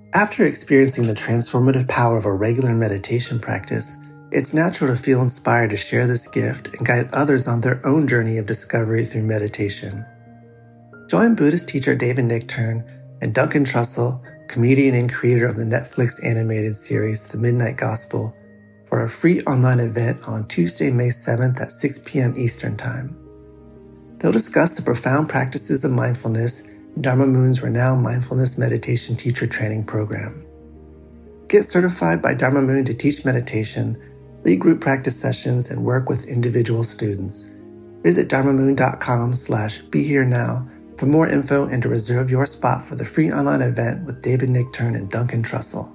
After experiencing the transformative power of a regular meditation practice, it's natural to feel inspired to share this gift and guide others on their own journey of discovery through meditation. Join Buddhist teacher David Nichtern and Duncan Trussell, comedian and creator of the Netflix animated series The Midnight Gospel, for a free online event on Tuesday, May 7th at 6 p.m. Eastern Time. They'll discuss the profound practices of mindfulness in Dharma Moon's renowned mindfulness meditation teacher training program. Get certified by Dharma Moon to teach meditation, lead group practice sessions, and work with individual students. Visit dharmamoon.com/beherenow for more info and to reserve your spot for the free online event with David Nichtern and Duncan Trussell.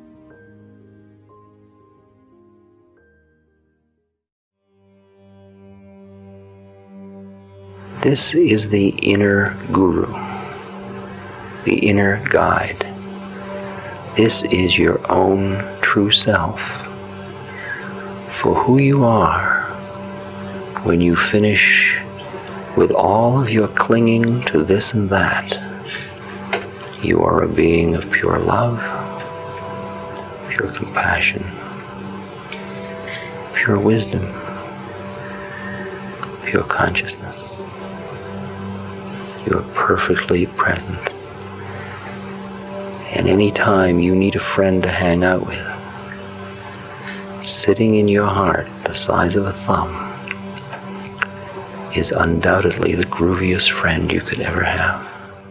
This is the inner guru, the inner guide. This is your own true self. For who you are, when you finish with all of your clinging to this and that, you are a being of pure love, pure compassion, pure wisdom, pure consciousness. You are perfectly present. And any time you need a friend to hang out with, sitting in your heart the size of a thumb is undoubtedly the grooviest friend you could ever have.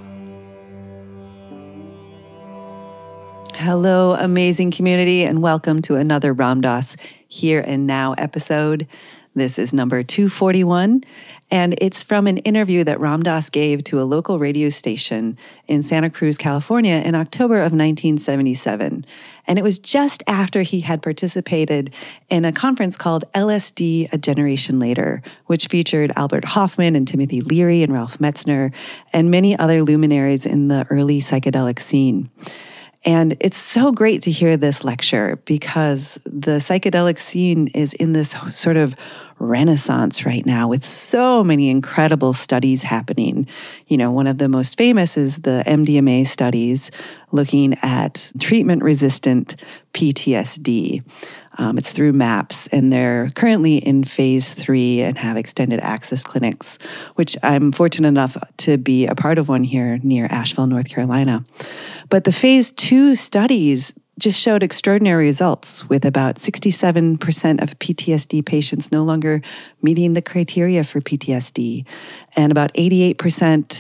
Hello, amazing community, and welcome to another Ram Dass Here and Now episode. This is number 241, and it's from an interview that Ram Dass gave to a local radio station in Santa Cruz, California in October of 1977. And it was just after he had participated in a conference called LSD A Generation Later, which featured Albert Hofmann and Timothy Leary and Ralph Metzner and many other luminaries in the early psychedelic scene. And it's so great to hear this lecture because the psychedelic scene is in this sort of renaissance right now with so many incredible studies happening. You know, one of the most famous is the MDMA studies looking at treatment-resistant PTSD. It's through MAPS, and they're currently in phase 3 and have extended access clinics, which I'm fortunate enough to be a part of one here near Asheville, North Carolina. But the phase 2 studies just showed extraordinary results, with about 67% of PTSD patients no longer meeting the criteria for PTSD, and about 88%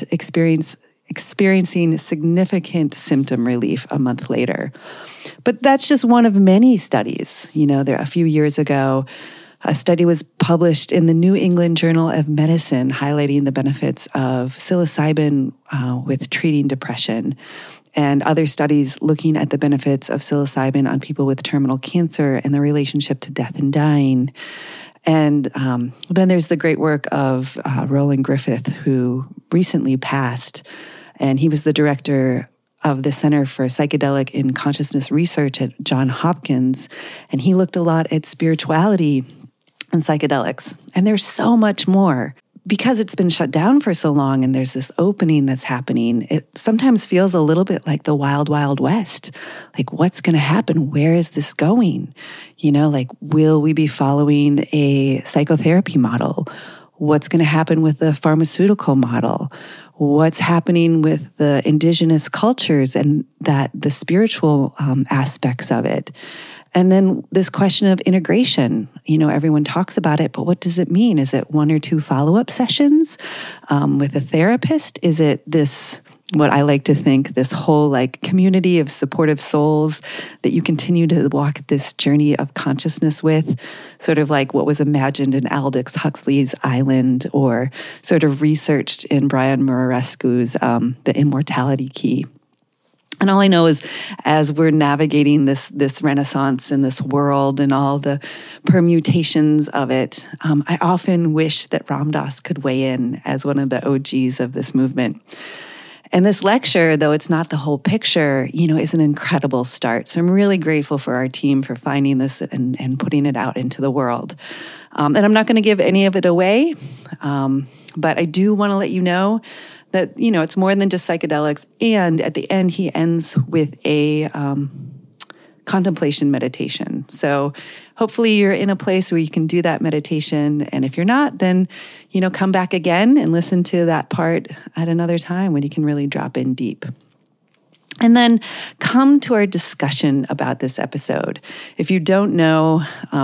experiencing significant symptom relief a month later. But that's just one of many studies. You know, a few years ago, a study was published in the New England Journal of Medicine highlighting the benefits of psilocybin with treating depression, and other studies looking at the benefits of psilocybin on people with terminal cancer and the relationship to death and dying. And then there's the great work of Roland Griffith, who recently passed, and he was the director of the Center for Psychedelic and Consciousness Research at Johns Hopkins, and he looked a lot at spirituality and psychedelics. And there's so much more. Because it's been shut down for so long and there's this opening that's happening, it sometimes feels a little bit like the wild, wild west. Like, what's going to happen? Where is this going? You know, like, will we be following a psychotherapy model? What's going to happen with the pharmaceutical model? What's happening with the indigenous cultures and the spiritual aspects of it? And then this question of integration, you know, everyone talks about it, but what does it mean? Is it 1 or 2 follow-up sessions with a therapist? Is it this, what I like to think, this whole like community of supportive souls that you continue to walk this journey of consciousness with, sort of like what was imagined in Aldous Huxley's Island, or sort of researched in Brian Muraresku's The Immortality Key. And all I know is, as we're navigating this renaissance in this world and all the permutations of it, I often wish that Ram Dass could weigh in as one of the OGs of this movement. And this lecture, though it's not the whole picture, you know, is an incredible start. So I'm really grateful for our team for finding this and putting it out into the world. And I'm not going to give any of it away, but I do want to let you know that, it's more than just psychedelics. And at the end, he ends with a contemplation meditation. So hopefully you're in a place where you can do that meditation. And if you're not, then, come back again and listen to that part at another time when you can really drop in deep. And then come to our discussion about this episode. If you don't know,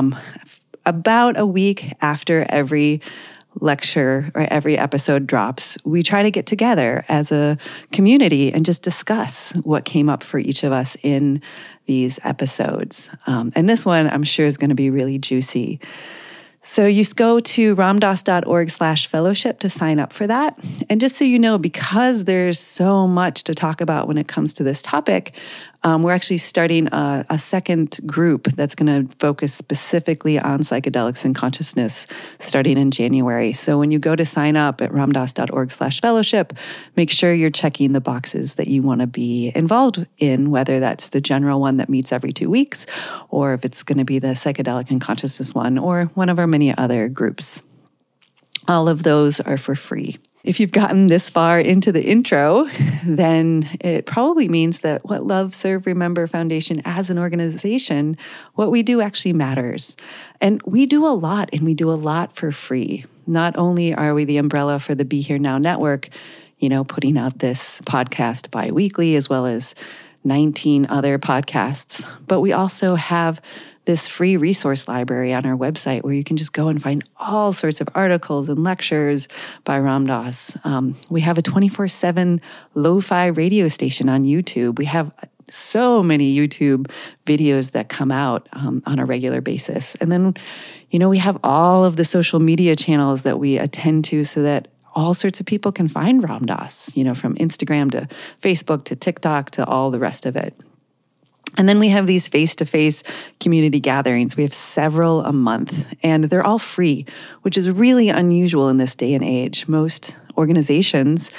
about a week after every lecture or every episode drops, we try to get together as a community and just discuss what came up for each of us in these episodes. And this one, I'm sure, is going to be really juicy. So you go to ramdas.org/fellowship to sign up for that. And just so you know, because there's so much to talk about when it comes to this topic, we're actually starting a second group that's going to focus specifically on psychedelics and consciousness starting in January. So when you go to sign up at ramdas.org/fellowship, make sure you're checking the boxes that you want to be involved in, whether that's the general one that meets every 2 weeks, or if it's going to be the psychedelic and consciousness one, or one of our many other groups. All of those are for free. If you've gotten this far into the intro, then it probably means that what Love, Serve, Remember Foundation as an organization, what we do actually matters. And we do a lot, and we do a lot for free. Not only are we the umbrella for the Be Here Now network, putting out this podcast bi-weekly as well as 19 other podcasts, but we also have this free resource library on our website where you can just go and find all sorts of articles and lectures by Ram Dass. We have a 24/7 lo-fi radio station on YouTube. We have so many YouTube videos that come out on a regular basis. And then, we have all of the social media channels that we attend to so that all sorts of people can find Ram Dass, from Instagram to Facebook to TikTok to all the rest of it. And then we have these face-to-face community gatherings. We have several a month, and they're all free, which is really unusual in this day and age. Most organizations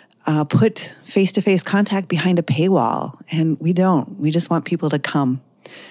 put face-to-face contact behind a paywall, and we don't. We just want people to come.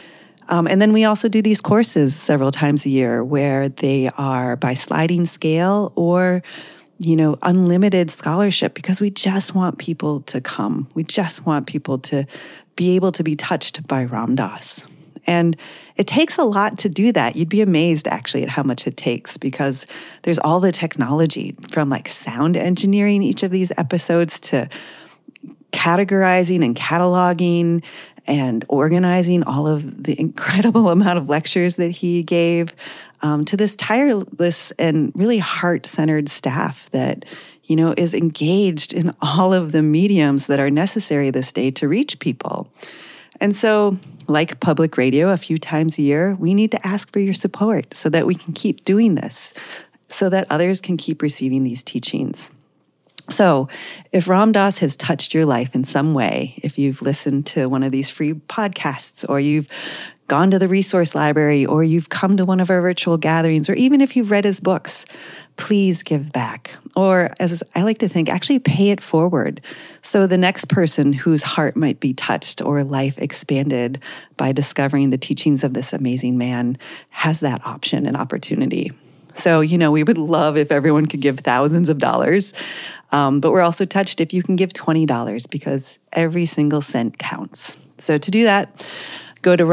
And then we also do these courses several times a year where they are by sliding scale or unlimited scholarship, because we just want people to come. We just want people to be able to be touched by Ram Dass. And it takes a lot to do that. You'd be amazed actually at how much it takes, because there's all the technology from sound engineering each of these episodes to categorizing and cataloging and organizing all of the incredible amount of lectures that he gave, to this tireless and really heart-centered staff that, is engaged in all of the mediums that are necessary this day to reach people. And so, like public radio a few times a year, we need to ask for your support so that we can keep doing this, so that others can keep receiving these teachings. So if Ram Dass has touched your life in some way, if you've listened to one of these free podcasts, or you've gone to the resource library, or you've come to one of our virtual gatherings, or even if you've read his books, please give back. Or, as I like to think, actually pay it forward. So the next person whose heart might be touched or life expanded by discovering the teachings of this amazing man has that option and opportunity. So, we would love if everyone could give thousands of dollars. But we're also touched if you can give $20, because every single cent counts. So to do that, go to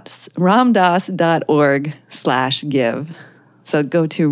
ramdas.org/give. So go to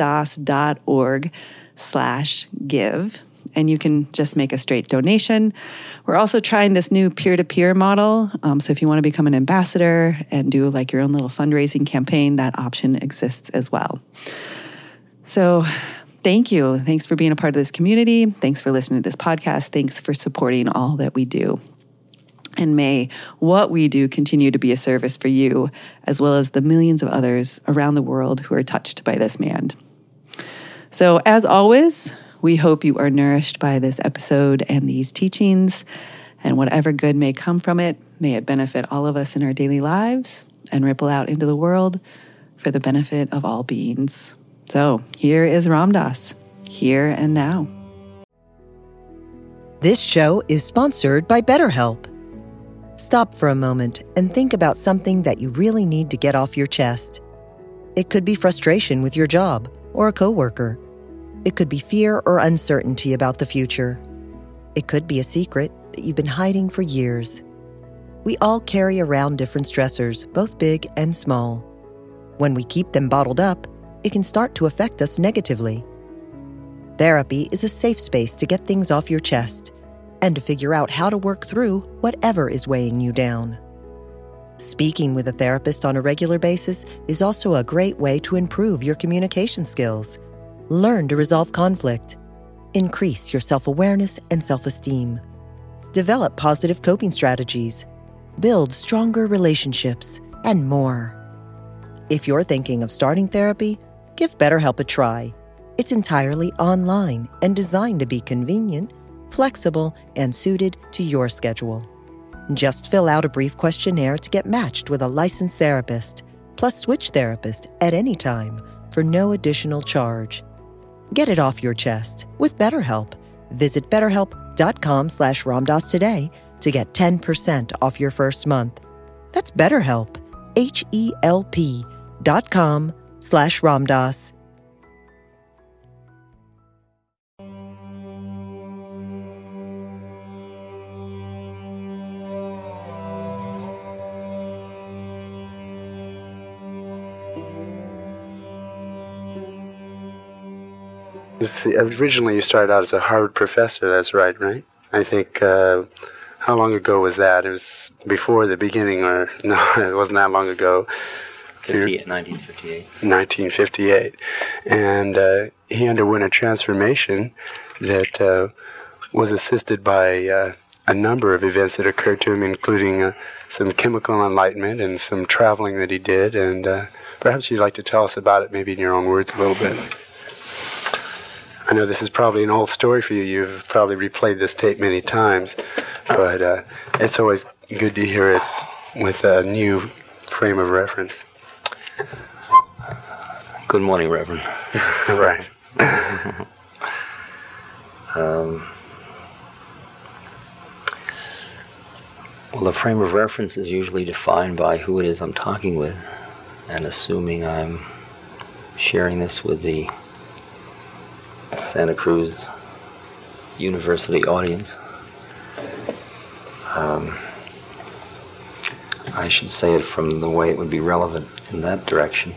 ramdas.org/give, and you can just make a straight donation. We're also trying this new peer-to-peer model. So if you want to become an ambassador and do your own little fundraising campaign, that option exists as well. So thank you. Thanks for being a part of this community. Thanks for listening to this podcast. Thanks for supporting all that we do. And may what we do continue to be a service for you, as well as the millions of others around the world who are touched by this man. So as always, we hope you are nourished by this episode and these teachings, and whatever good may come from it, may it benefit all of us in our daily lives and ripple out into the world for the benefit of all beings. So here is Ram Dass, here and now. This show is sponsored by BetterHelp. Stop for a moment and think about something that you really need to get off your chest. It could be frustration with your job or a coworker. It could be fear or uncertainty about the future. It could be a secret that you've been hiding for years. We all carry around different stressors, both big and small. When we keep them bottled up, it can start to affect us negatively. Therapy is a safe space to get things off your chest and to figure out how to work through whatever is weighing you down. Speaking with a therapist on a regular basis is also a great way to improve your communication skills, learn to resolve conflict, increase your self-awareness and self-esteem, develop positive coping strategies, build stronger relationships, and more. If you're thinking of starting therapy, give BetterHelp a try. It's entirely online and designed to be convenient, flexible, and suited to your schedule. Just fill out a brief questionnaire to get matched with a licensed therapist, plus switch therapist at any time for no additional charge. Get it off your chest with BetterHelp. Visit BetterHelp.com/Ramdas today to get 10% off your first month. That's BetterHelp, HELP.com/Ramdas. Originally you started out as a Harvard professor, that's right? I think, how long ago was that? It was before the beginning, or no, it wasn't that long ago. 1958. 1958. And he underwent a transformation that was assisted by a number of events that occurred to him, including some chemical enlightenment and some traveling that he did. And perhaps you'd like to tell us about it, maybe in your own words, a little bit. I know this is probably an old story for you. You've probably replayed this tape many times, but it's always good to hear it with a new frame of reference. Good morning, Reverend. Right. Well, the frame of reference is usually defined by who it is I'm talking with, and assuming I'm sharing this with the Santa Cruz University audience, I should say it from the way it would be relevant in that direction.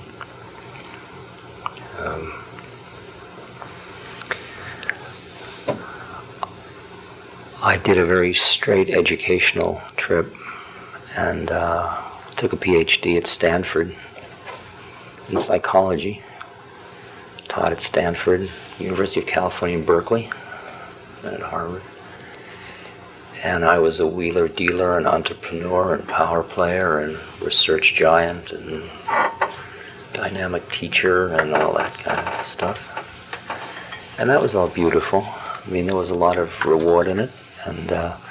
I did a very straight educational trip and took a PhD at Stanford in psychology. Taught at Stanford, University of California in Berkeley, and at Harvard. And I was a wheeler dealer, an entrepreneur, and power player, and research giant, and dynamic teacher, and all that kind of stuff. And that was all beautiful. I mean, there was a lot of reward in it, and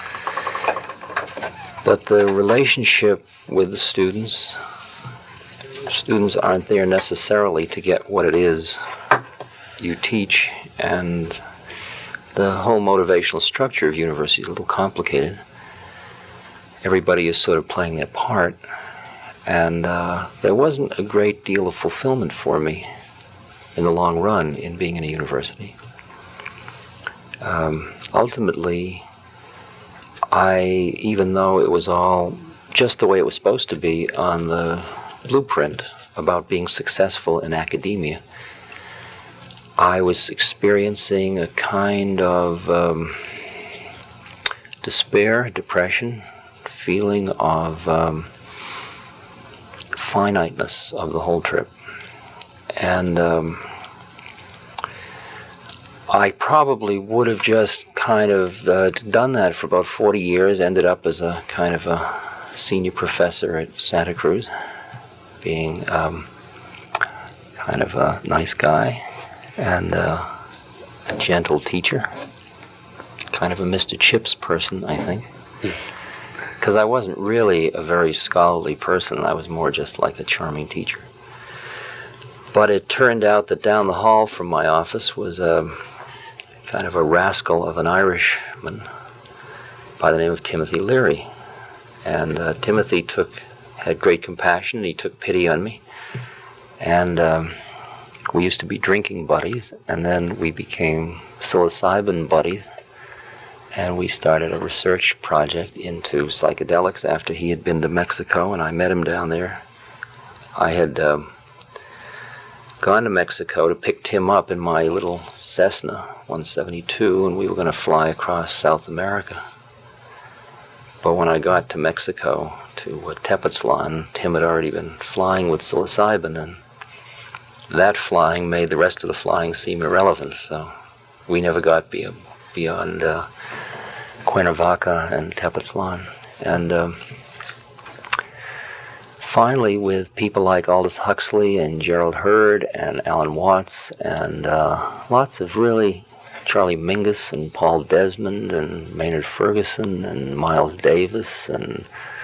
but the relationship with the students aren't there necessarily to get what it is you teach, and the whole motivational structure of university is a little complicated. Everybody is sort of playing their part, and there wasn't a great deal of fulfillment for me in the long run in being in a university. Ultimately, even though it was all just the way it was supposed to be on the blueprint about being successful in academia, I was experiencing a kind of despair, depression, feeling of finiteness of the whole trip. And I probably would have just kind of done that for about 40 years, ended up as a kind of a senior professor at Santa Cruz, being kind of a nice guy and a gentle teacher, kind of a Mr. Chips person, I think. Because I wasn't really a very scholarly person. I was more just like a charming teacher. But it turned out that down the hall from my office was kind of a rascal of an Irishman by the name of Timothy Leary. And Timothy had great compassion. He took pity on me. And We used to be drinking buddies, and then we became psilocybin buddies, and we started a research project into psychedelics after he had been to Mexico, and I met him down there. I had gone to Mexico to pick Tim up in my little Cessna 172, and we were going to fly across South America. But when I got to Mexico, to Tepoztlan, Tim had already been flying with psilocybin, and that flying made the rest of the flying seem irrelevant, so we never got beyond Cuernavaca and Tepoztlan. And finally, with people like Aldous Huxley and Gerald Heard and Alan Watts and lots of really Charlie Mingus and Paul Desmond and Maynard Ferguson and Miles Davis and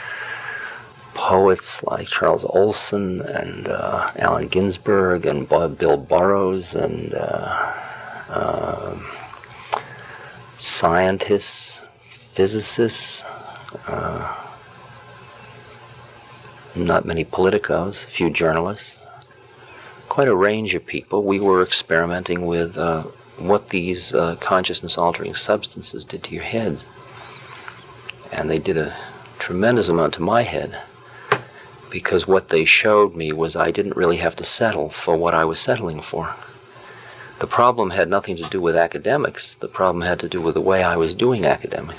poets like Charles Olson and Allen Ginsberg and Bill Burroughs and scientists, physicists, not many politicos, a few journalists, quite a range of people. We were experimenting with what these consciousness-altering substances did to your head. And they did a tremendous amount to my head, because what they showed me was I didn't really have to settle for what I was settling for. The problem had nothing to do with academics. The problem had to do with the way I was doing academics.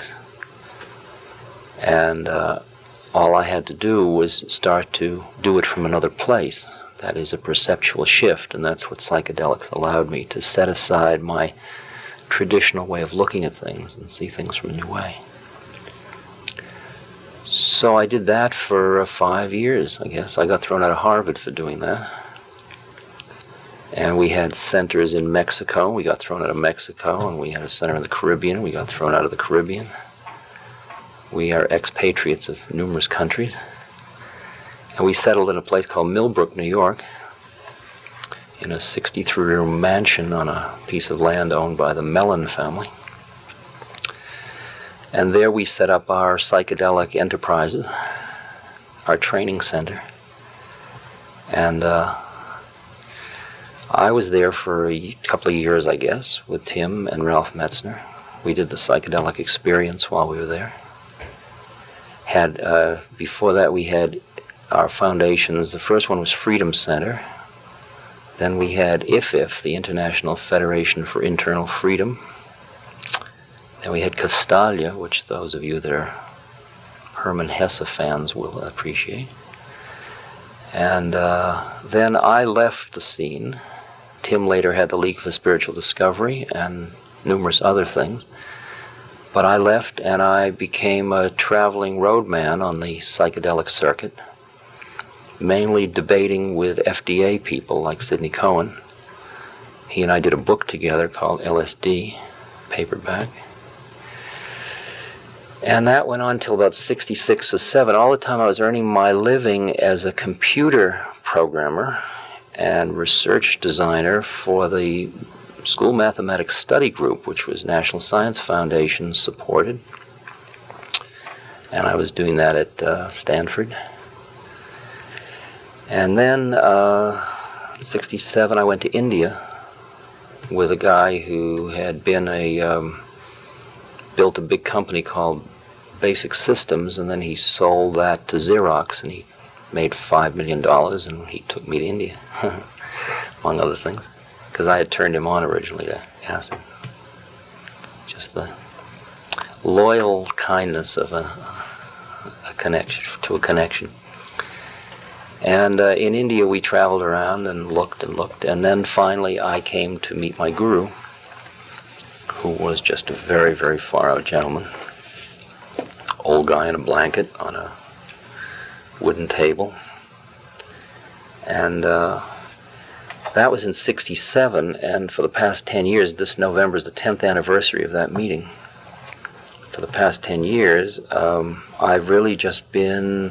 And all I had to do was start to do it from another place. That is a perceptual shift, and that's what psychedelics allowed me, to set aside my traditional way of looking at things and see things from a new way. So I did that for 5 years, I guess. I got thrown out of Harvard for doing that. And we had centers in Mexico. We got thrown out of Mexico, and we had a center in the Caribbean. We got thrown out of the Caribbean. We are expatriates of numerous countries. And we settled in a place called Millbrook, New York, in a 63-room mansion on a piece of land owned by the Mellon family. And there we set up our psychedelic enterprises, our training center. And I was there for a couple of years, I guess, with Tim and Ralph Metzner. We did the psychedelic experience while we were there. Before that, we had our foundations. The first one was Freedom Center. Then we had IFIF, the International Federation for Internal Freedom. Then we had Castalia, which those of you that are Hermann Hesse fans will appreciate. And then I left the scene. Tim later had the League for Spiritual Discovery and numerous other things. But I left and I became a traveling roadman on the psychedelic circuit, mainly debating with FDA people like Sidney Cohen. He and I did a book together called LSD, paperback. And that went on till about 66 or 7. All the time I was earning my living as a computer programmer and research designer for the School Mathematics Study Group, which was National Science Foundation supported. And I was doing that at Stanford. And then, in 67, I went to India with a guy who had been built a big company called Basic Systems, and then he sold that to Xerox, and he made $5 million, and he took me to India, among other things, because I had turned him on originally to acid. Just the loyal kindness of a connection. And in India we traveled around and looked, and then finally I came to meet my guru, who was just a very, very far-out gentleman. Old guy in a blanket on a wooden table. And that was in 67, and for the past 10 years, this November is the 10th anniversary of that meeting. For the past 10 years, I've really just been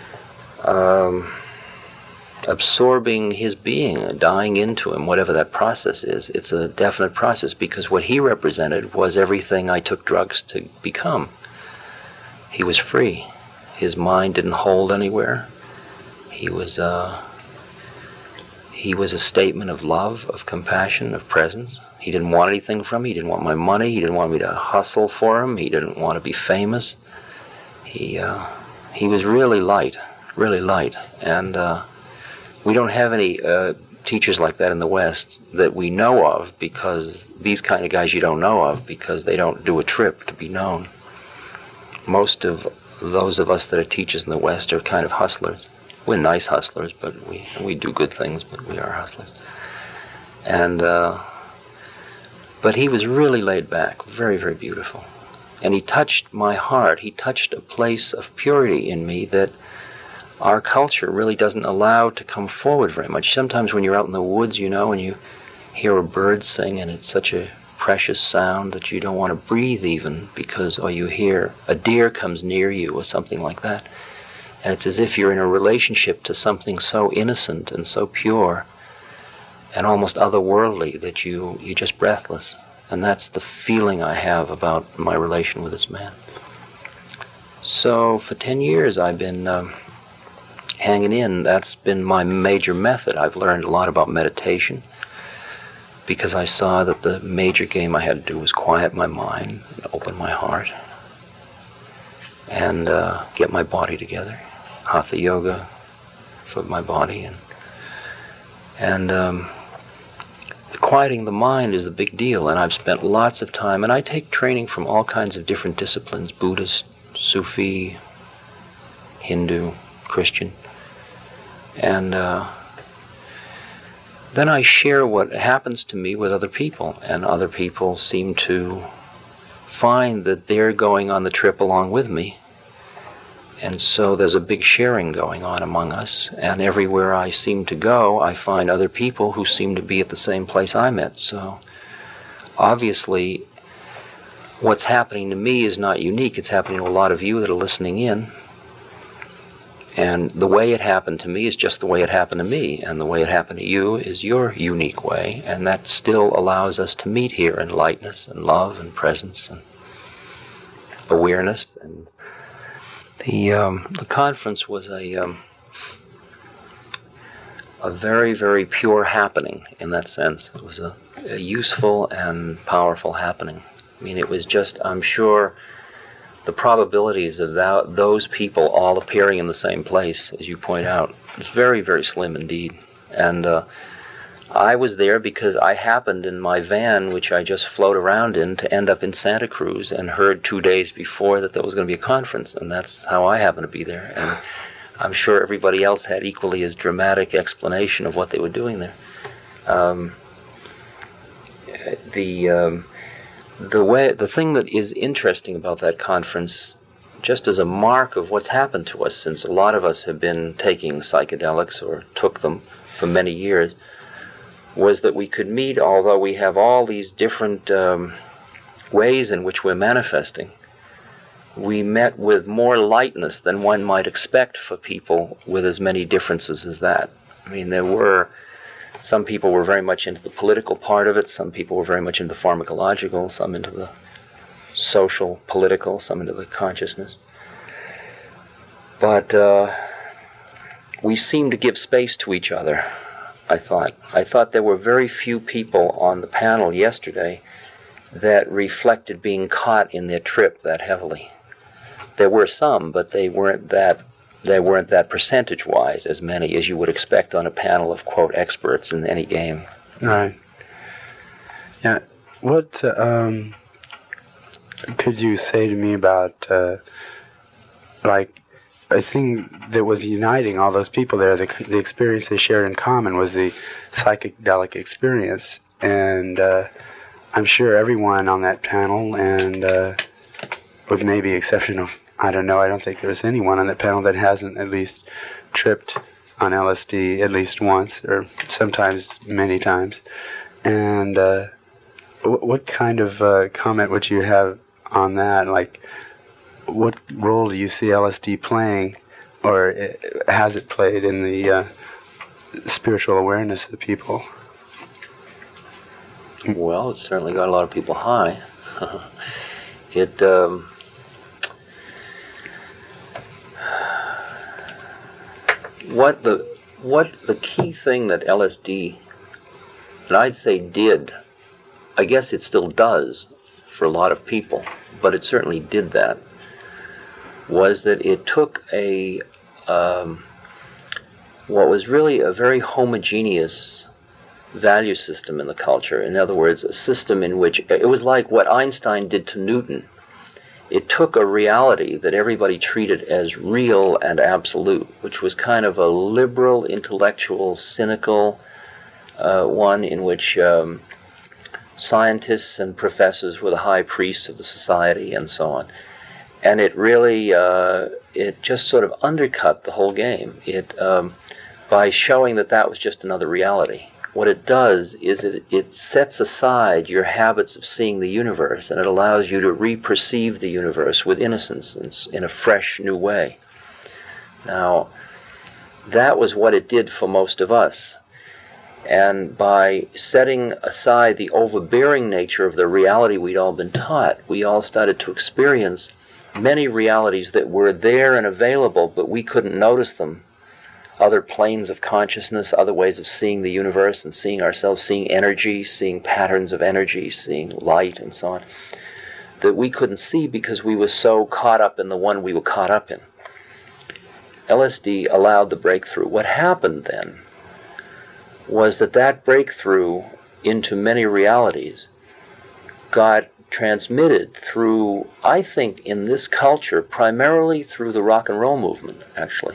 absorbing his being, dying into him, whatever that process is. It's a definite process, because what he represented was everything I took drugs to become. He was free. His mind didn't hold anywhere. He He was a statement of love, of compassion, of presence. He didn't want anything from me. He didn't want my money. He didn't want me to hustle for him. He didn't want to be famous. He was really light, and we don't have any teachers like that in the West that we know of, because these kind of guys you don't know of because they don't do a trip to be known. Most of those of us that are teachers in the West are kind of hustlers. We're nice hustlers, but we do good things, but we are hustlers. And but he was really laid back, very, very beautiful. And he touched my heart. He touched a place of purity in me that our culture really doesn't allow to come forward very much. Sometimes when you're out in the woods, you know, and you hear a bird sing, and it's such a precious sound that you don't want to breathe even, because, or you hear a deer comes near you or something like that. And it's as if you're in a relationship to something so innocent and so pure and almost otherworldly that you're just breathless. And that's the feeling I have about my relation with this man. So for 10 years I've been hanging in. That's been my major method. I've learned a lot about meditation because I saw that the major game I had to do was quiet my mind and open my heart and get my body together. Hatha yoga for my body, and quieting the mind is a big deal, and I've spent lots of time, and I take training from all kinds of different disciplines: Buddhist, Sufi, Hindu, Christian, and then I share what happens to me with other people, and other people seem to find that they're going on the trip along with me. And so there's a big sharing going on among us, and everywhere I seem to go, I find other people who seem to be at the same place I'm at. So obviously, what's happening to me is not unique. It's happening to a lot of you that are listening in. And the way it happened to me is just the way it happened to me, and the way it happened to you is your unique way, and that still allows us to meet here in lightness and love and presence and awareness. And the conference was a very, very pure happening in that sense. It was a useful and powerful happening. I mean, it was just, I'm sure, the probabilities of those people all appearing in the same place, as you point out, is very, very slim indeed. And I was there because I happened in my van, which I just float around in, to end up in Santa Cruz, and heard 2 days before that there was going to be a conference, and that's how I happened to be there. And I'm sure everybody else had equally as dramatic explanation of what they were doing there. The thing that is interesting about that conference, just as a mark of what's happened to us, since a lot of us have been taking psychedelics or took them for many years, was that we could meet, although we have all these different ways in which we're manifesting. We met with more lightness than one might expect for people with as many differences as that. I mean, some people were very much into the political part of it, some people were very much into the pharmacological, some into the social, political, some into the consciousness. But we seemed to give space to each other, I thought. I thought there were very few people on the panel yesterday that reflected being caught in their trip that heavily. There were some, but they weren't that percentage-wise as many as you would expect on a panel of, quote, experts in any game. Right. Yeah. What could you say to me about, a thing that was uniting all those people there, the experience they shared in common was the psychedelic experience. And I'm sure everyone on that panel, and with maybe exception of, I don't know, I don't think there was anyone on that panel that hasn't at least tripped on LSD at least once, or sometimes many times. And what kind of comment would you have on that? Like, what role do you see LSD playing, or has it played in the spiritual awareness of the people? Well, it certainly got a lot of people high. what the key thing that LSD, that I'd say did, I guess it still does for a lot of people, but it certainly did that, was that it took what was really a very homogeneous value system in the culture. In other words, a system in which it was like what Einstein did to Newton. It took a reality that everybody treated as real and absolute, which was kind of a liberal, intellectual, cynical one in which scientists and professors were the high priests of the society and so on. And it really, it just sort of undercut the whole game by showing that that was just another reality. What it does is it sets aside your habits of seeing the universe, and it allows you to re-perceive the universe with innocence in a fresh, new way. Now, that was what it did for most of us. And by setting aside the overbearing nature of the reality we'd all been taught, we all started to experience many realities that were there and available, but we couldn't notice them. Other planes of consciousness, other ways of seeing the universe and seeing ourselves, seeing energy, seeing patterns of energy, seeing light and so on, that we couldn't see because we were so caught up in the one we were caught up in. LSD allowed the breakthrough. What happened then was that breakthrough into many realities got transmitted through, I think, in this culture, primarily through the rock and roll movement, actually.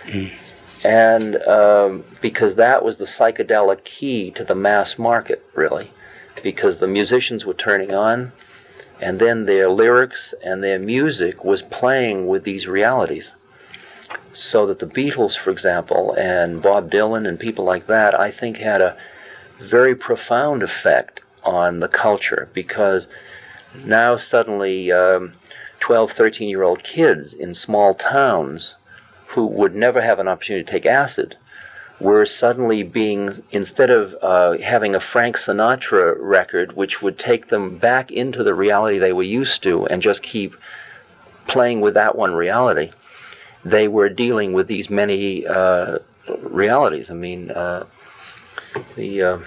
And because that was the psychedelic key to the mass market, really, because the musicians were turning on, and then their lyrics and their music was playing with these realities. So that the Beatles, for example, and Bob Dylan and people like that, I think had a very profound effect on the culture, because now suddenly 12, 13-year-old kids in small towns who would never have an opportunity to take acid were suddenly being, instead of having a Frank Sinatra record which would take them back into the reality they were used to and just keep playing with that one reality, they were dealing with these many realities. I mean, the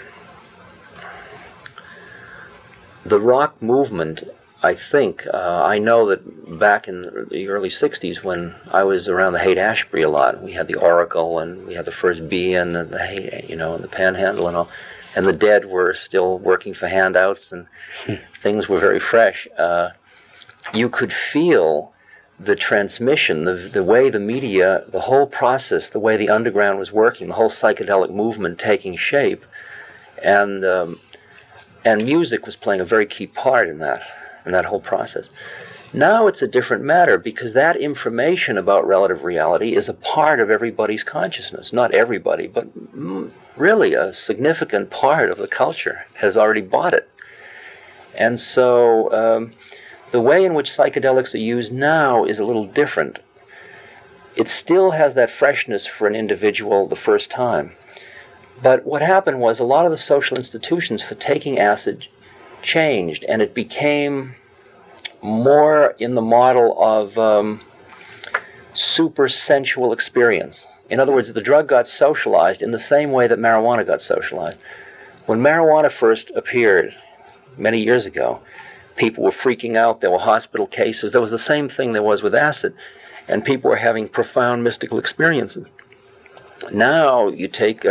rock movement, I think, I know that back in the early 60s when I was around the Haight-Ashbury a lot, we had the Oracle and we had the first Bee and the Haight, and the Panhandle and all, and the Dead were still working for handouts and things were very fresh. You could feel the transmission, the way the media, the whole process, the way the underground was working, the whole psychedelic movement taking shape, and music was playing a very key part in that whole process. Now it's a different matter, because that information about relative reality is a part of everybody's consciousness. Not everybody, but really a significant part of the culture has already bought it. And so the way in which psychedelics are used now is a little different. It still has that freshness for an individual the first time. But what happened was a lot of the social institutions for taking acid changed, and it became more in the model of super sensual experience. In other words, the drug got socialized in the same way that marijuana got socialized. When marijuana first appeared many years ago, people were freaking out. There were hospital cases. There was the same thing there was with acid, and people were having profound mystical experiences. Now you take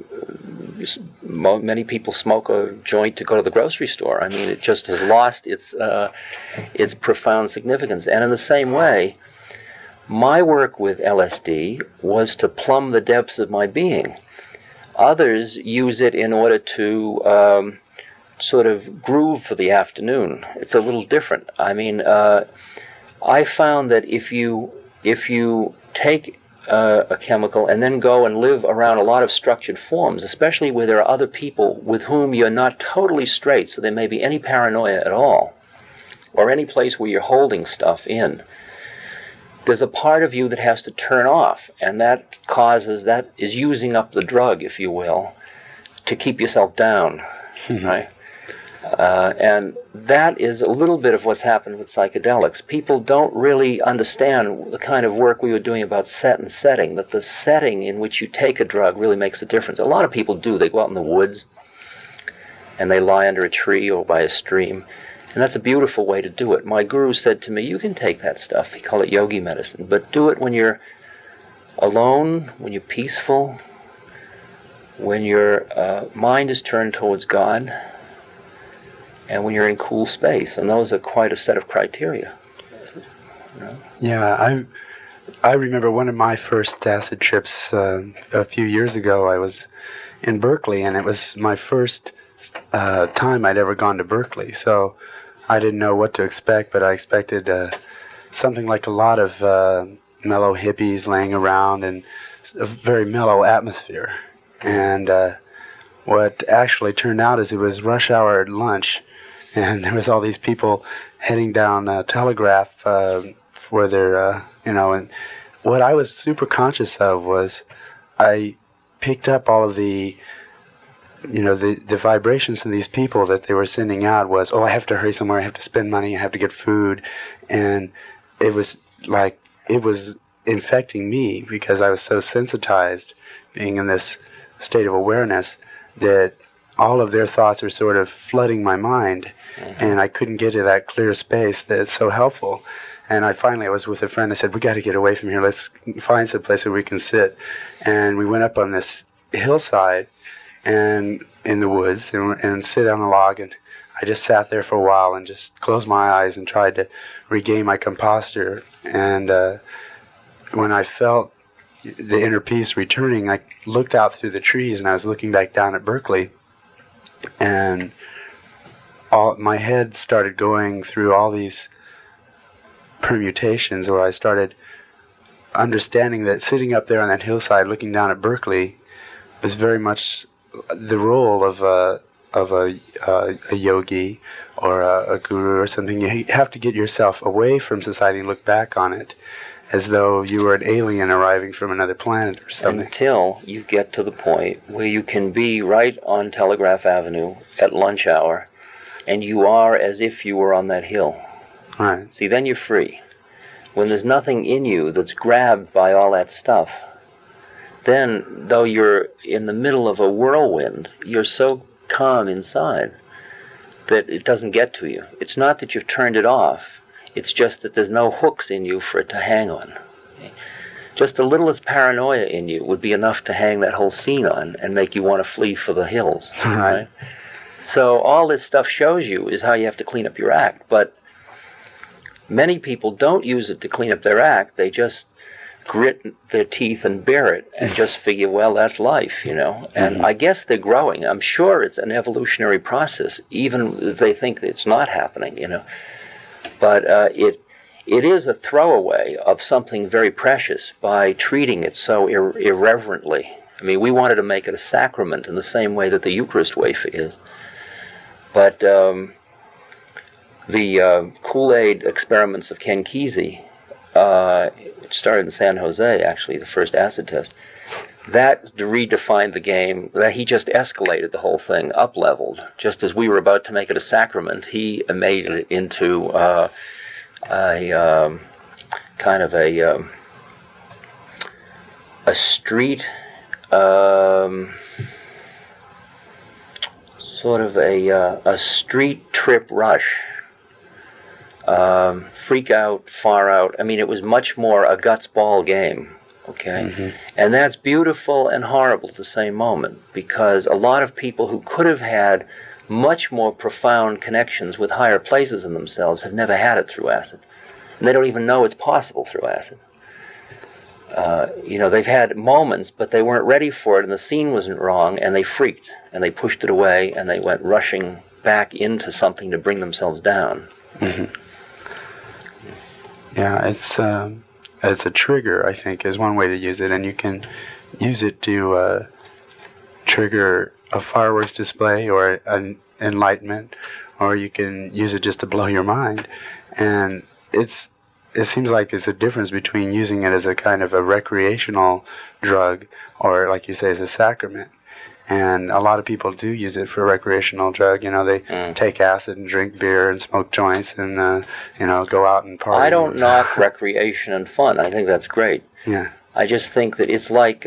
many people smoke a joint to go to the grocery store. I mean, it just has lost its profound significance. And in the same way, my work with LSD was to plumb the depths of my being. Others use it in order to sort of groove for the afternoon. It's a little different. I mean, I found that if you take a chemical and then go and live around a lot of structured forms, especially where there are other people with whom you're not totally straight, so there may be any paranoia at all, or any place where you're holding stuff in, there's a part of you that has to turn off, and that is using up the drug, if you will, to keep yourself down, right? And that is a little bit of what's happened with psychedelics. People don't really understand the kind of work we were doing about set and setting, that the setting in which you take a drug really makes a difference. A lot of people do. They go out in the woods and they lie under a tree or by a stream, and that's a beautiful way to do it. My guru said to me, you can take that stuff, he called it yogi medicine, but do it when you're alone, when you're peaceful, when your mind is turned towards God, and when you're in cool space. And those are quite a set of criteria. You know? Yeah, I remember one of my first acid trips a few years ago. I was in Berkeley, and it was my first time I'd ever gone to Berkeley. So I didn't know what to expect, but I expected something like a lot of mellow hippies laying around and a very mellow atmosphere. And what actually turned out is it was rush hour at lunch, and there was all these people heading down Telegraph for their, and what I was super conscious of was I picked up all of the vibrations from these people that they were sending out was, oh, I have to hurry somewhere, I have to spend money, I have to get food. And it was like, it was infecting me because I was so sensitized being in this state of awareness that all of their thoughts were sort of flooding my mind, and I couldn't get to that clear space that's so helpful. And I was with a friend, I said, we got to get away from here, let's find some place where we can sit. And we went up on this hillside and in the woods and sit on a log, and I just sat there for a while and just closed my eyes and tried to regain my composture. And when I felt the inner peace returning, I looked out through the trees, and I was looking back down at Berkeley, and my head started going through all these permutations, where I started understanding that sitting up there on that hillside looking down at Berkeley was very much the role of a yogi or a guru or something. You have to get yourself away from society and look back on it as though you were an alien arriving from another planet or something. Until you get to the point where you can be right on Telegraph Avenue at lunch hour, and you are as if you were on that hill. Right. See, then you're free. When there's nothing in you that's grabbed by all that stuff, then, though you're in the middle of a whirlwind, you're so calm inside that it doesn't get to you. It's not that you've turned it off. It's just that there's no hooks in you for it to hang on. Just the littlest paranoia in you would be enough to hang that whole scene on and make you want to flee for the hills. Right? So all this stuff shows you is how you have to clean up your act. But many people don't use it to clean up their act. They just grit their teeth and bear it and just figure, well, that's life, And I guess they're growing. I'm sure it's an evolutionary process, even if they think it's not happening, But it is a throwaway of something very precious by treating it so irreverently. I mean, we wanted to make it a sacrament in the same way that the Eucharist wafer is. But the Kool-Aid experiments of Ken Kesey, which started in San Jose, actually, the first acid test, that redefined the game. That he just escalated the whole thing, up-leveled. Just as we were about to make it a sacrament, he made it into a street, a street trip rush. Freak out, far out. I mean, it was much more a guts ball game. Okay? And that's beautiful and horrible at the same moment, because a lot of people who could have had much more profound connections with higher places in themselves have never had it through acid. And they don't even know it's possible through acid. They've had moments, but they weren't ready for it, and the scene wasn't wrong, and they freaked, and they pushed it away, and they went rushing back into something to bring themselves down. Yeah, it's a trigger, I think, is one way to use it, and you can use it to trigger a fireworks display or an enlightenment, or you can use it just to blow your mind. And it seems like there's a difference between using it as a kind of a recreational drug or, like you say, as a sacrament. And a lot of people do use it for a recreational drug. They take acid and drink beer and smoke joints and, go out and party. I don't knock recreation and fun. I think that's great. Yeah. I just think that it's like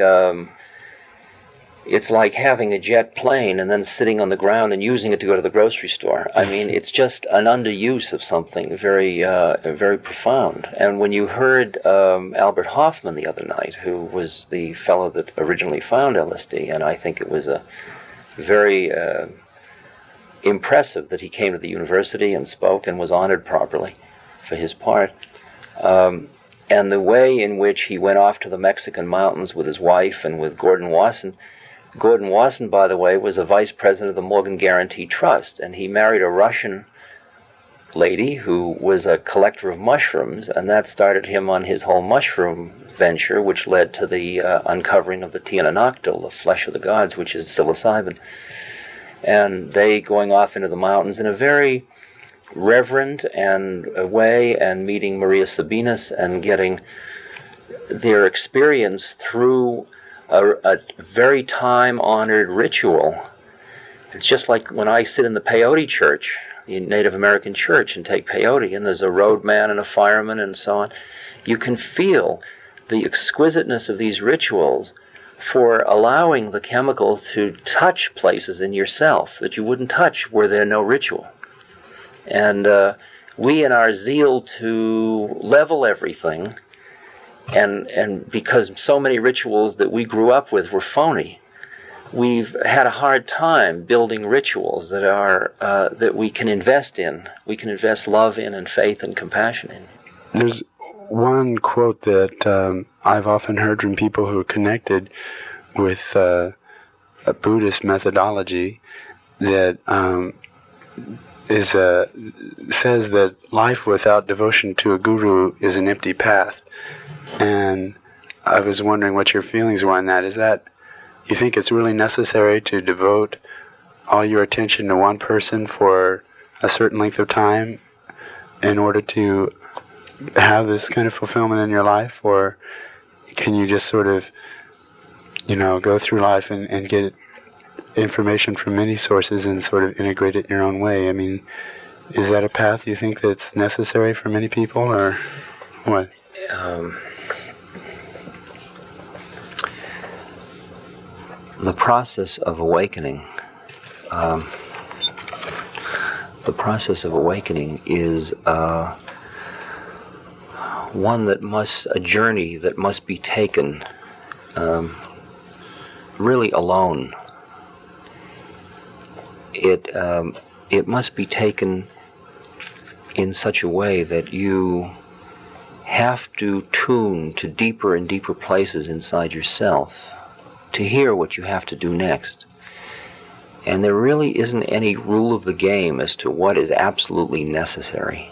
having a jet plane and then sitting on the ground and using it to go to the grocery store. I mean, it's just an underuse of something very, very profound. And when you heard Albert Hoffman the other night, who was the fellow that originally found LSD, and I think it was a very impressive that he came to the university and spoke and was honored properly for his part. And the way in which he went off to the Mexican mountains with his wife and with Gordon Wasson. Gordon Wasson, by the way, was a vice president of the Morgan Guarantee Trust, and he married a Russian lady who was a collector of mushrooms, and that started him on his whole mushroom venture, which led to the uncovering of the Tiananactl, the flesh of the gods, which is psilocybin. And they going off into the mountains in a very reverent and way, and meeting Maria Sabinas and getting their experience through a very time-honored ritual. It's just like when I sit in the peyote church, the Native American church, and take peyote, and there's a roadman and a fireman and so on. You can feel the exquisiteness of these rituals for allowing the chemical to touch places in yourself that you wouldn't touch were there no ritual. And we, in our zeal to level everything, and because so many rituals that we grew up with were phony, we've had a hard time building rituals that are that we can invest in. We can invest love in, and faith and compassion in. There's one quote that I've often heard from people who are connected with a Buddhist methodology that says that life without devotion to a guru is an empty path. And I was wondering what your feelings were on that. Is that you think it's really necessary to devote all your attention to one person for a certain length of time in order to have this kind of fulfillment in your life? Or can you just sort of, go through life and get information from many sources and sort of integrate it in your own way? I mean, is that a path you think that's necessary for many people, or what? The process of awakening. Is a journey that must be taken really alone. It must be taken in such a way that you have to tune to deeper and deeper places inside yourself to hear what you have to do next. And there really isn't any rule of the game as to what is absolutely necessary.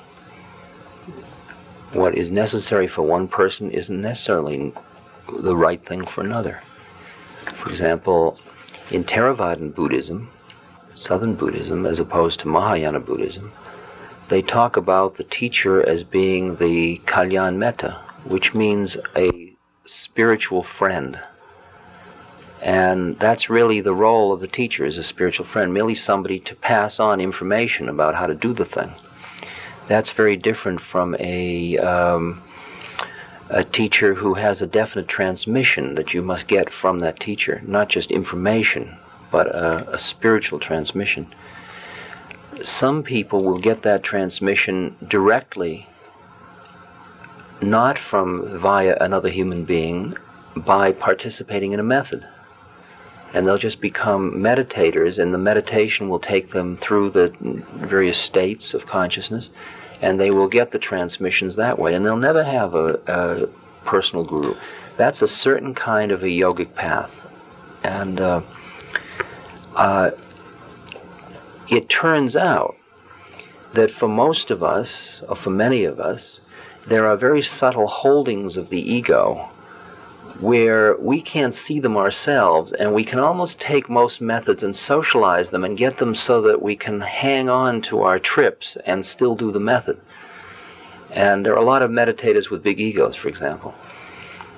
What is necessary for one person isn't necessarily the right thing for another. For example, in Theravadan Buddhism, Southern Buddhism, as opposed to Mahayana Buddhism, they talk about the teacher as being the Kalyan Metta, which means a spiritual friend. And that's really the role of the teacher, as a spiritual friend, merely somebody to pass on information about how to do the thing. That's very different from a teacher who has a definite transmission that you must get from that teacher, not just information, but a spiritual transmission. Some people will get that transmission directly, not via another human being, by participating in a method. And they'll just become meditators, and the meditation will take them through the various states of consciousness, and they will get the transmissions that way. And they'll never have a personal guru. That's a certain kind of a yogic path. And it turns out that for most of us, or for many of us, there are very subtle holdings of the ego where we can't see them ourselves, and we can almost take most methods and socialize them and get them so that we can hang on to our trips and still do the method. And there are a lot of meditators with big egos, for example.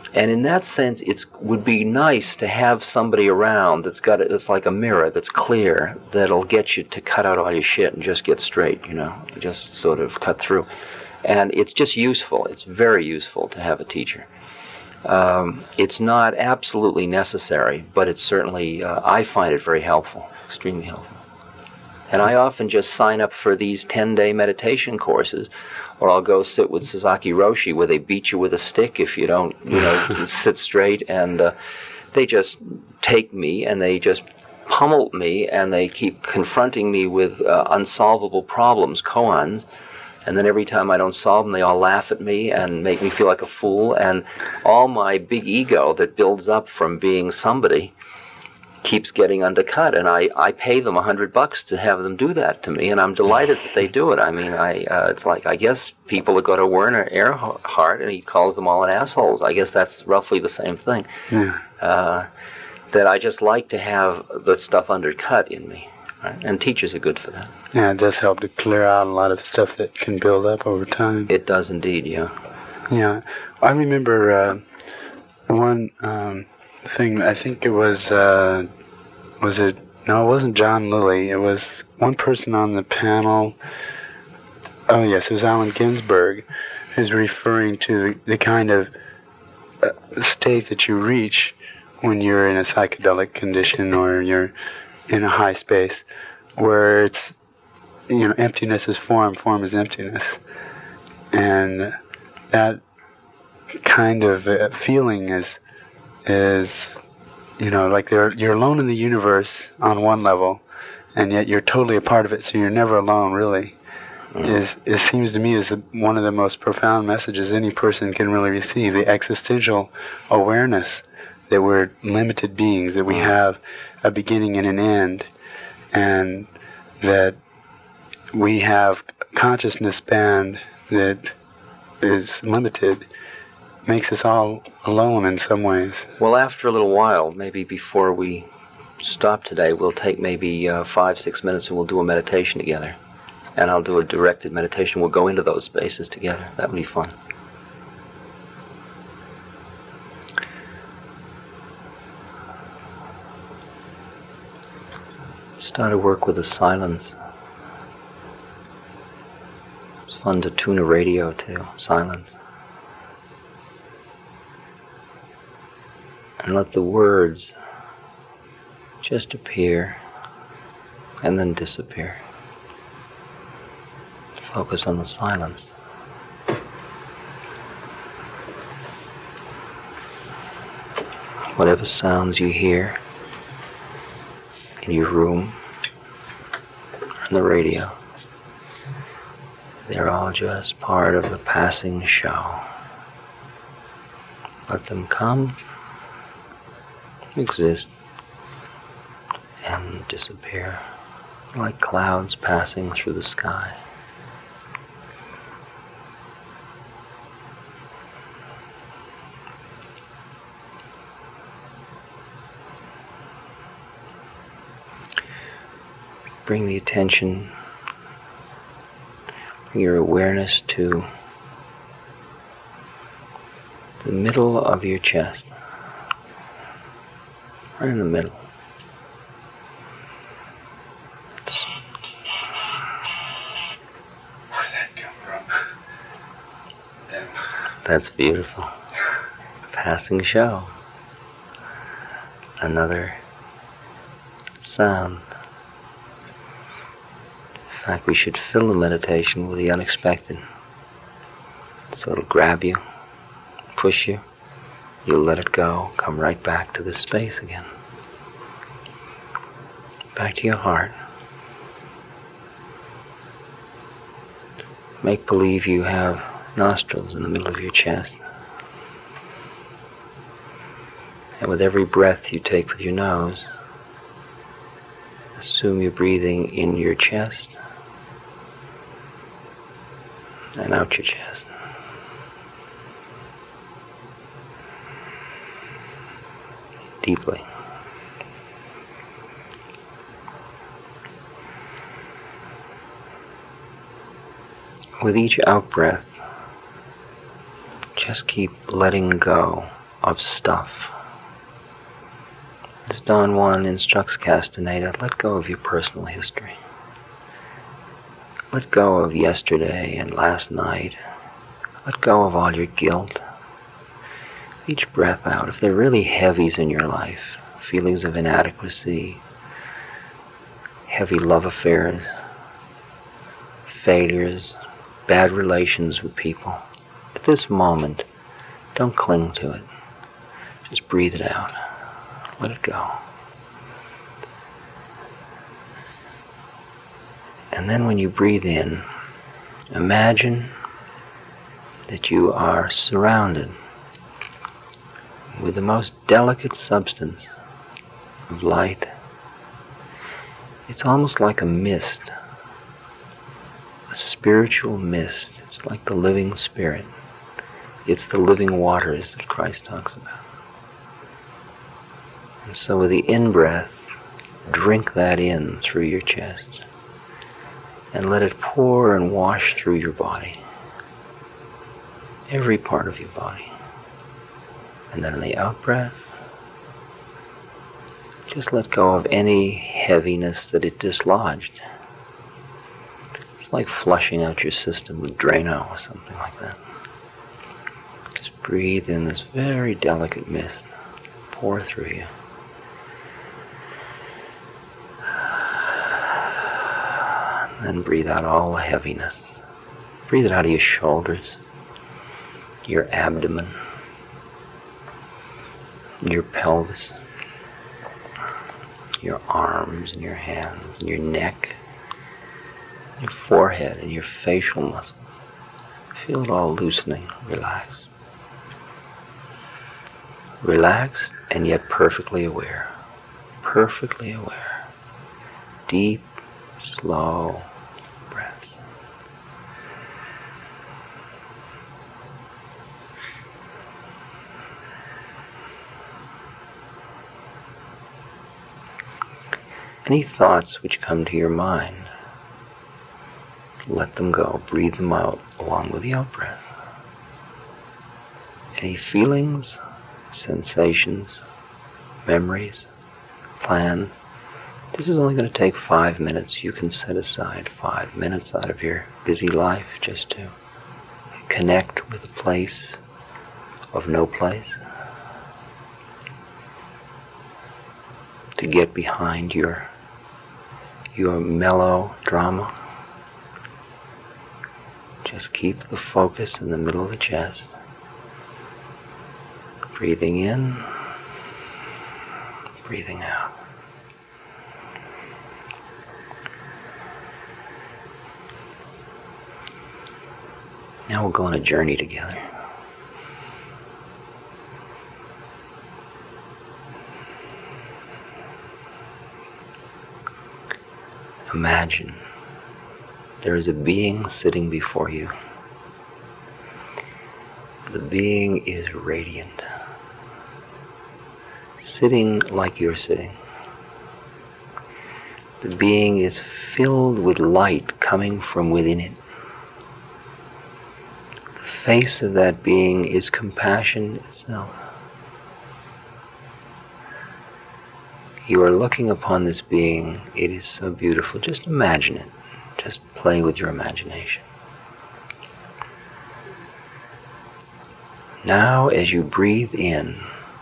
And in that sense, it would be nice to have somebody around that's like a mirror, that's clear, that'll get you to cut out all your shit and just get straight, just sort of cut through. And it's just useful. It's very useful to have a teacher. It's not absolutely necessary, but it's certainly, I find it very helpful, extremely helpful. And I often just sign up for these 10-day meditation courses, or I'll go sit with Sasaki Roshi, where they beat you with a stick if you don't, sit straight. And they just take me and they just pummel me, and they keep confronting me with unsolvable problems, koans. And then every time I don't solve them, they all laugh at me and make me feel like a fool. And all my big ego that builds up from being somebody keeps getting undercut, and I pay them $100 to have them do that to me, and I'm delighted that they do it. I mean, it's like, I guess people that go to Werner Erhard, and he calls them all assholes. I guess that's roughly the same thing. Yeah. That I just like to have that stuff undercut in me, right? And teachers are good for that. Yeah, it does help to clear out a lot of stuff that can build up over time. It does indeed, yeah. Yeah, I remember one thing. I think it was it? No, it wasn't John Lilly. It was one person on the panel. Oh yes, it was Allen Ginsberg, who's referring to the kind of state that you reach when you're in a psychedelic condition or you're in a high space, where it's, emptiness is form, form is emptiness, and that kind of feeling is like you're alone in the universe on one level, and yet you're totally a part of it, so you're never alone, really. It seems to me is one of the most profound messages any person can really receive, the existential awareness that we're limited beings, that we have a beginning and an end, and that we have consciousness span that is limited, makes us all alone in some ways. Well, after a little while, maybe before we stop today, we'll take maybe 5-6 minutes and we'll do a meditation together. And I'll do a directed meditation. We'll go into those spaces together. That would be fun. Start to work with the silence. It's fun to tune a radio to silence. And let the words just appear and then disappear. Focus on the silence. Whatever sounds you hear in your room or on the radio, they're all just part of the passing show. Let them come, exist, and disappear like clouds passing through the sky. Bring the attention, bring your awareness to the middle of your chest. Right in the middle. Where'd that come from? That's beautiful. Passing show. Another sound. In fact, we should fill the meditation with the unexpected. So it'll grab you, push you. You'll let it go, come right back to this space again. Back to your heart. Make believe you have nostrils in the middle of your chest. And with every breath you take with your nose, assume you're breathing in your chest and out your chest. Deeply. With each out-breath, just keep letting go of stuff. As Don Juan instructs Castaneda, let go of your personal history. Let go of yesterday and last night. Let go of all your guilt. Each breath out, if there are really heavies in your life, feelings of inadequacy, heavy love affairs, failures, bad relations with people, at this moment, don't cling to it. Just breathe it out. Let it go. And then when you breathe in, imagine that you are surrounded with the most delicate substance of light. It's almost like a mist, a spiritual mist. It's like the living spirit. It's the living waters that Christ talks about. And so with the in-breath, drink that in through your chest and let it pour and wash through your body, every part of your body. And then in the out-breath, just let go of any heaviness that it dislodged. It's like flushing out your system with Drano or something like that. Just breathe in this very delicate mist, pour through you. And then breathe out all the heaviness. Breathe it out of your shoulders, your abdomen, your pelvis, your arms and your hands and your neck, your forehead and your facial muscles. Feel it all loosening, relax. Relaxed and yet perfectly aware. Perfectly aware. Deep, slow breaths. Any thoughts which come to your mind, let them go. Breathe them out along with the out-breath. Any feelings, sensations, memories, plans, this is only going to take 5 minutes. You can set aside 5 minutes out of your busy life just to connect with a place of no place, to get behind your melodrama. Just keep the focus in the middle of the chest. Breathing in, breathing out. Now we'll go on a journey together. Imagine there is a being sitting before you. The being is radiant, sitting like you're sitting. The being is filled with light coming from within it. The face of that being is compassion itself. You are looking upon this being. It is so beautiful. Just imagine it. Just play with your imagination. Now, as you breathe in,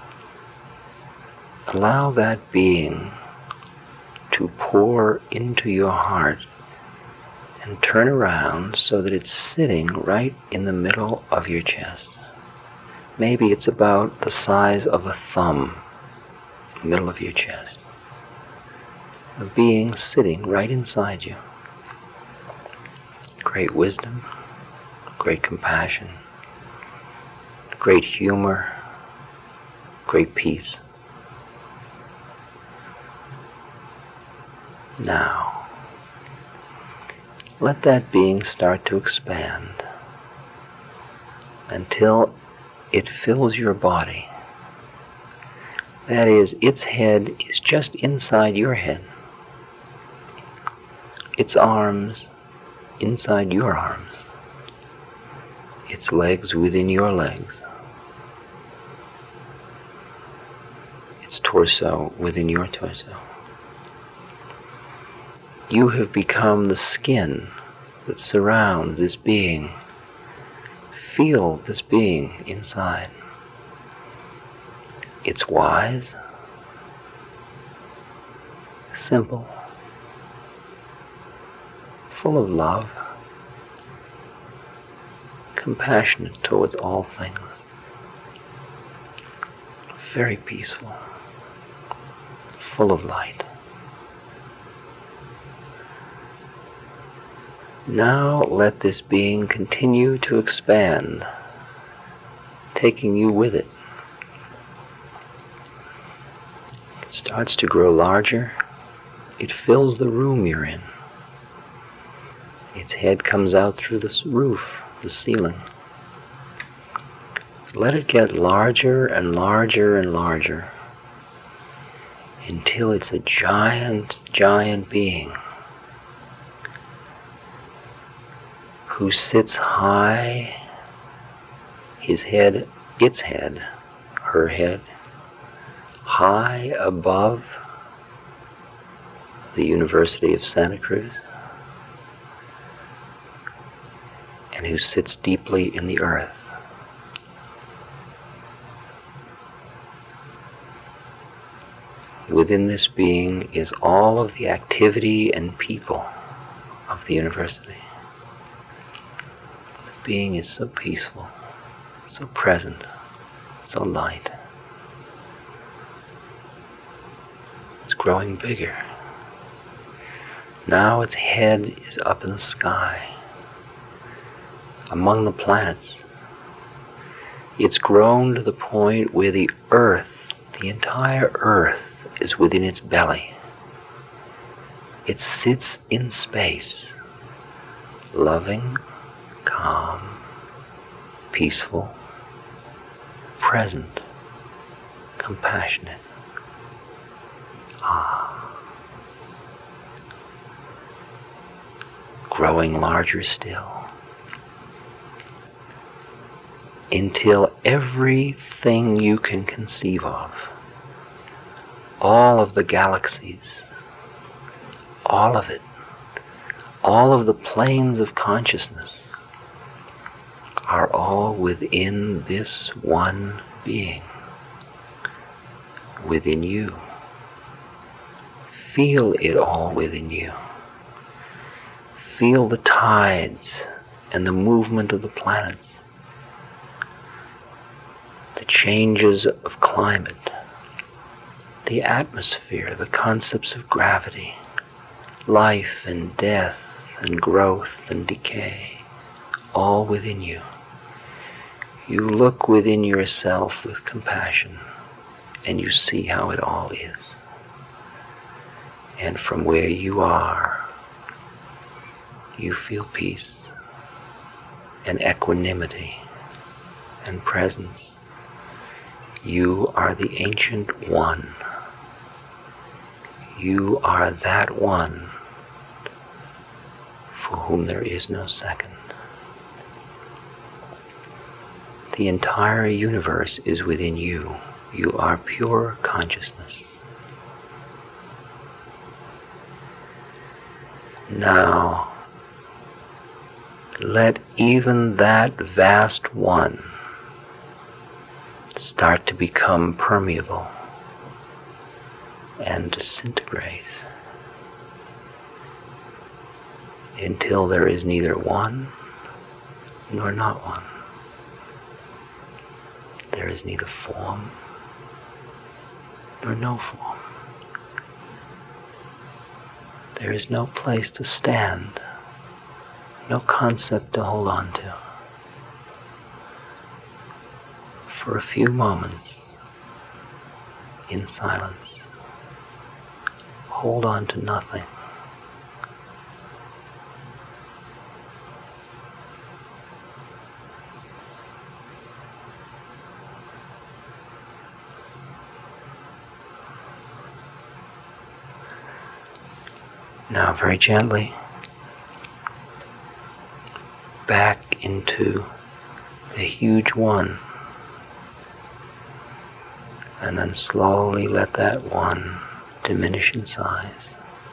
allow that being to pour into your heart and turn around so that it's sitting right in the middle of your chest. Maybe it's about the size of a thumb, in the middle of your chest. A being sitting right inside you. Great wisdom, great compassion, great humor, great peace. Now, let that being start to expand until it fills your body. That is, its head is just inside your head. Its arms inside your arms. Its legs within your legs. its torso within your torso. You have become the skin that surrounds this being. Feel this being inside. It's wise, simple, full of love, compassionate towards all things, very peaceful, full of light. Now let this being continue to expand, taking you with it. It starts to grow larger. It fills the room you're in. Its head comes out through the roof, the ceiling. Let it get larger and larger and larger until it's a giant, giant being who sits high, his head, its head, her head, high above the University of Santa Cruz, and who sits deeply in the earth. Within this being is all of the activity and people of the university. The being is so peaceful, so present, so light. It's growing bigger. Now its head is up in the sky, among the planets. It's grown to the point where the earth, the entire earth, is within its belly. It sits in space, loving, calm, peaceful, present, compassionate. Growing larger still, until everything you can conceive of, all of the galaxies, all of it, all of the planes of consciousness are all within this one being, within you. Feel it all within you. Feel the tides and the movement of the planets, the changes of climate, the atmosphere, the concepts of gravity, life and death and growth and decay, all within you. You look within yourself with compassion and you see how it all is. And from where you are, you feel peace and equanimity and presence. You are the ancient one. You are that one for whom there is no second. The entire universe is within you. You are pure consciousness. Now, let even that vast one start to become permeable and disintegrate until there is neither one nor not one. There is neither form nor no form. There is no place to stand, no concept to hold on to. For a few moments, in silence, hold on to nothing. Now very gently back into the huge one, And then slowly let that one diminish in size,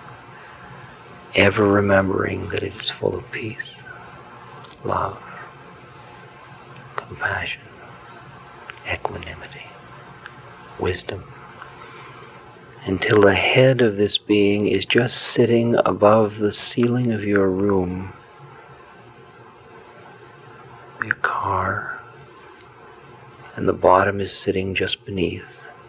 ever remembering that it is full of peace, love, compassion, equanimity, wisdom, until the head of this being is just sitting above the ceiling of your room, your car, and the bottom is sitting just beneath.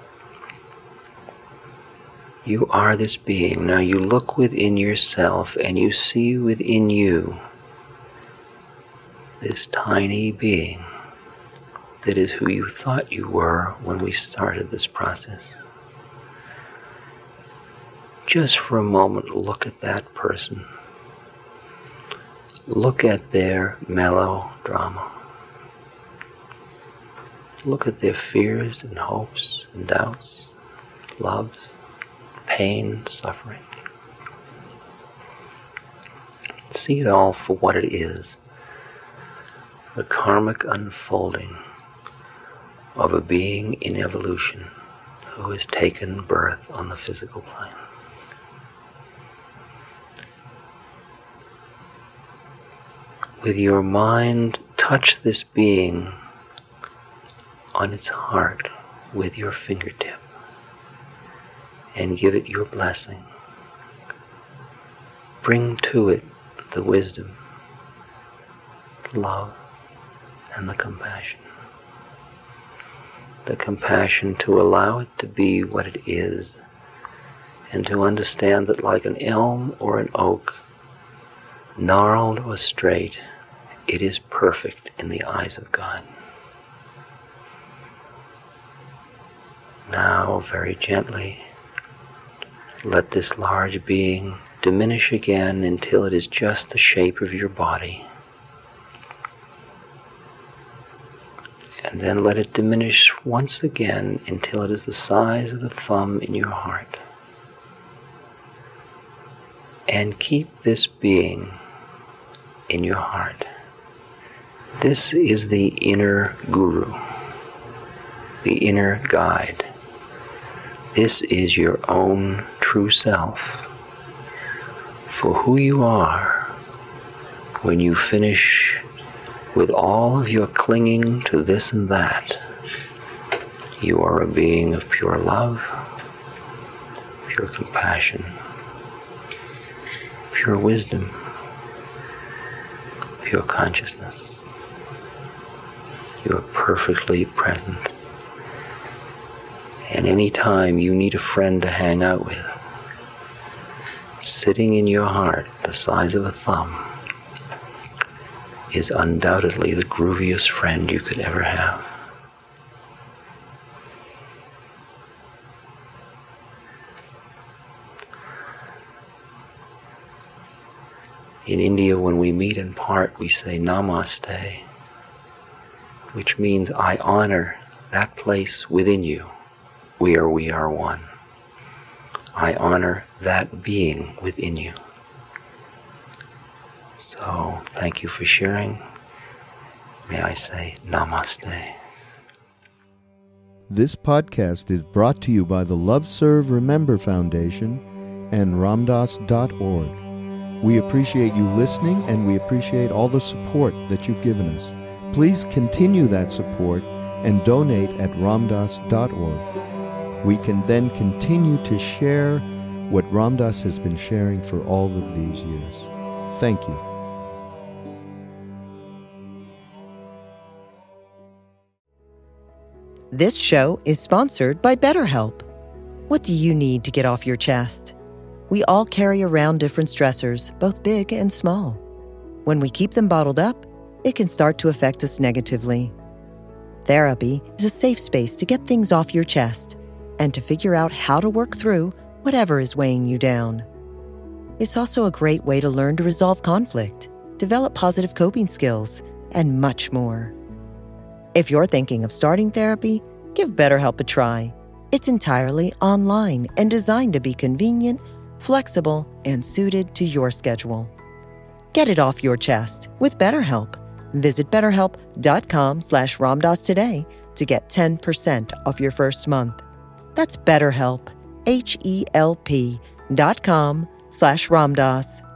You are this being. Now you look within yourself and you see within you this tiny being that is who you thought you were when we started this process. Just for a moment, look at that person. Look at their melodrama. Look at their fears and hopes and doubts, loves, pain, suffering. See it all for what it is, the karmic unfolding of a being in evolution who has taken birth on the physical plane. With your mind, touch this being on its heart with your fingertip and give it your blessing. Bring to it the wisdom, love, and the compassion. The compassion to allow it to be what it is, and to understand that like an elm or an oak, gnarled or straight, it is perfect in the eyes of God. Now, very gently, let this large being diminish again until it is just the shape of your body. And then let it diminish once again until it is the size of the thumb in your heart. And keep this being in your heart. This is the inner guru, the inner guide. This is your own true self. For who you are, when you finish with all of your clinging to this and that, you are a being of pure love, pure compassion, pure wisdom, pure consciousness. You are perfectly present. And any time you need a friend to hang out with, sitting in your heart the size of a thumb is undoubtedly the grooviest friend you could ever have. In India, when we meet and part, we say Namaste, which means I honor that place within you where we are one. I honor that being within you. So, thank you for sharing. May I say Namaste. This podcast is brought to you by the Love Serve Remember Foundation and Ramdas.org. We appreciate you listening, and we appreciate all the support that you've given us. Please continue that support and donate at Ramdas.org. We can then continue to share what Ramdas has been sharing for all of these years. Thank you. This show is sponsored by BetterHelp. What do you need to get off your chest? We all carry around different stressors, both big and small. When we keep them bottled up, it can start to affect us negatively. Therapy is a safe space to get things off your chest and to figure out how to work through whatever is weighing you down. It's also a great way to learn to resolve conflict, develop positive coping skills, and much more. If you're thinking of starting therapy, give BetterHelp a try. It's entirely online and designed to be convenient, flexible, and suited to your schedule. Get it off your chest with BetterHelp. Visit BetterHelp.com/Ramdas today to get 10% off your first month. That's BetterHelp, HELP.com/Ramdas.